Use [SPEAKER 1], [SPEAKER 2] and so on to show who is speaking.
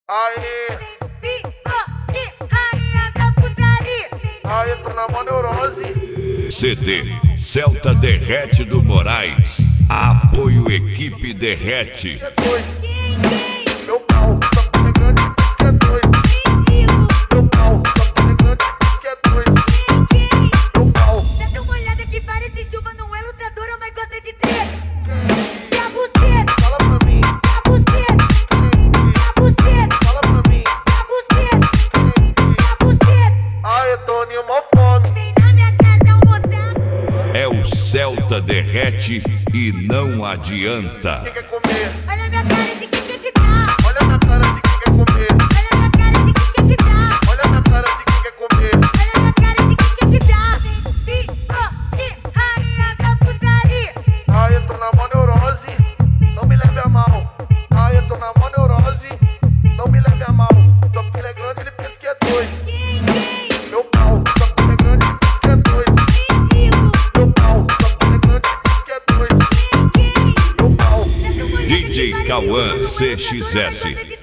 [SPEAKER 1] Aê, rainha da putaria. Aê, tô na neurose.
[SPEAKER 2] CD Celta Derrete do Moraes. Apoio Equipe Derrete.
[SPEAKER 1] Meu pau, só é grande, diz que é dois. Meu pau, só é grande, diz que é dois. Meu pau.
[SPEAKER 3] Dá uma olhada que parece chuva, não é lutadora, mas gosta de ter. E a buceta?
[SPEAKER 1] Fala pra mim.
[SPEAKER 3] E a buceta? E a buceta?
[SPEAKER 1] Fala pra mim.
[SPEAKER 3] E a buceta? E a buceta?
[SPEAKER 1] Aê, Toninho, mó fome.
[SPEAKER 3] Vem na minha casa almoçar.
[SPEAKER 2] É o Celta Derrete e não adianta.
[SPEAKER 1] Quem quer comer?
[SPEAKER 3] Olha minha cara de quem quer te dar.
[SPEAKER 1] Olha minha cara de quem quer comer.
[SPEAKER 3] Olha minha cara de quem quer te dar.
[SPEAKER 1] Olha minha cara de quem quer comer.
[SPEAKER 3] Olha minha cara de quem quer te dar. Rainha da putaria.
[SPEAKER 1] Aê, tô na mó neurose. Não me leve a mal. Aê, tô na mó neurose. Não me leve a mal. Só porque ele é grande, ele pensa que é dois. Meu pau, só porque ele é grande, ele pensa que é dois. Meu pau, só porque ele é grande, ele pensa que é dois. Meu pau.
[SPEAKER 2] DJ Cauã CXS.